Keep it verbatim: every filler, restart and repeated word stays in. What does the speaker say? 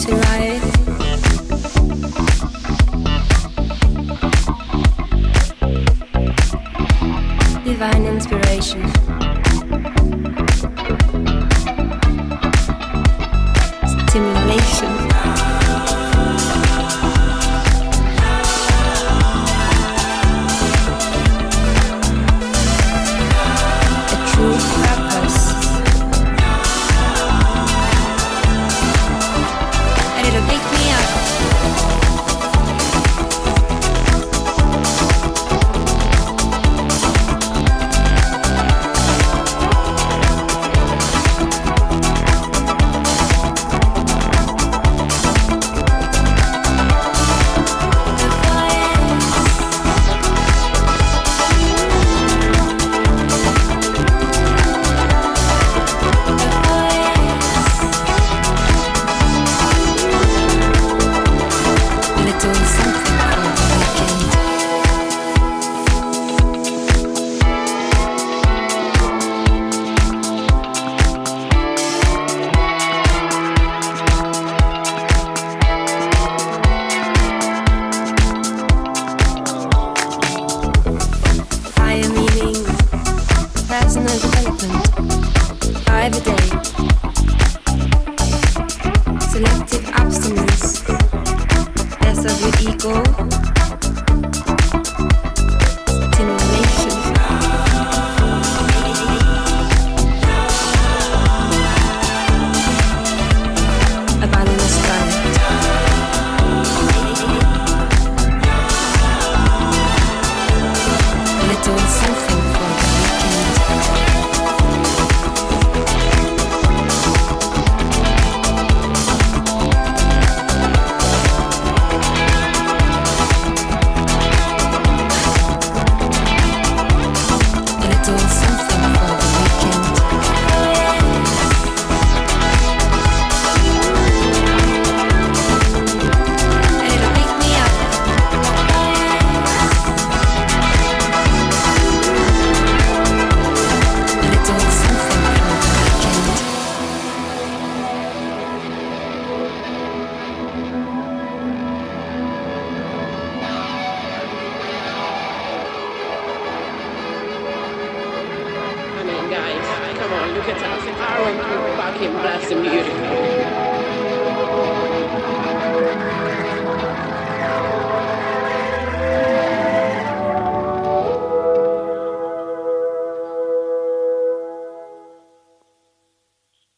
Riot. Divine inspiration. Stimulation. A true purpose. And it'll pick me up. Personal development, private day, selective abstinence, death of your ego, stimulation, a balanced diet, a little something for the weekend. Guys, come on, look at us. Aren't we fucking blessed and beautiful?